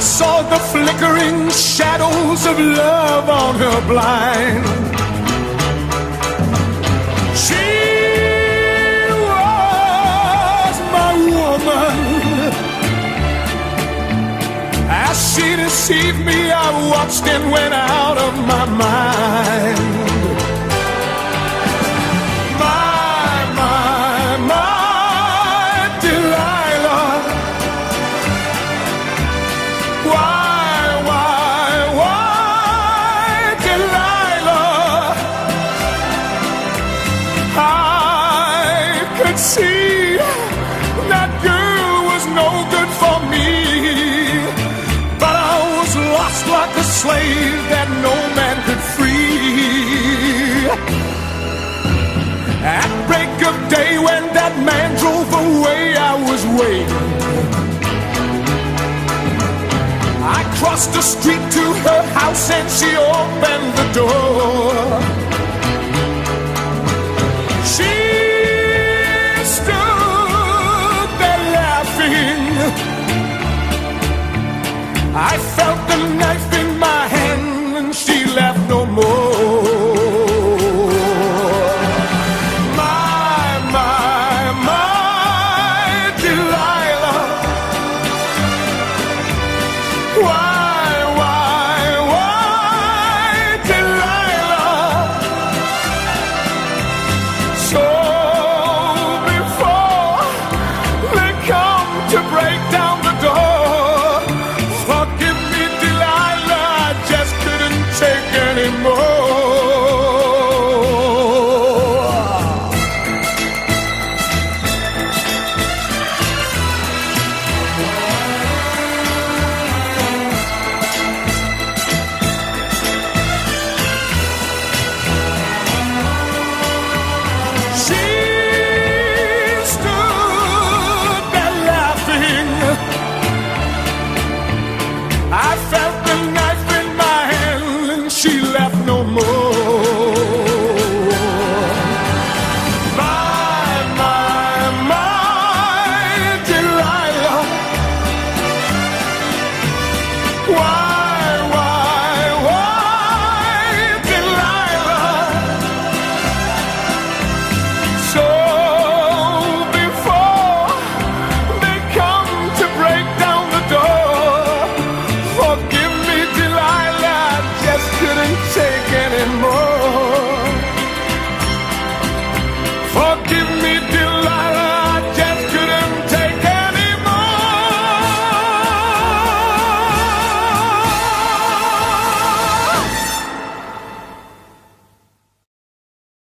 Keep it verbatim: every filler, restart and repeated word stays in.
saw the flickering shadows of love on her blind. She was my woman. As she deceived me, I watched and went out of my mind. See, that girl was no good for me, but I was lost like a slave that no man could free. At break of day, when that man drove away, I was waiting. I crossed the street to her house and she opened the door. She I felt the knife in my hand and she laughed no more. My, my, my Delilah. Why, why, why Delilah? So before they come to break down the door, I felt the knife in my hand and she left no more. My, my, my Delilah. Why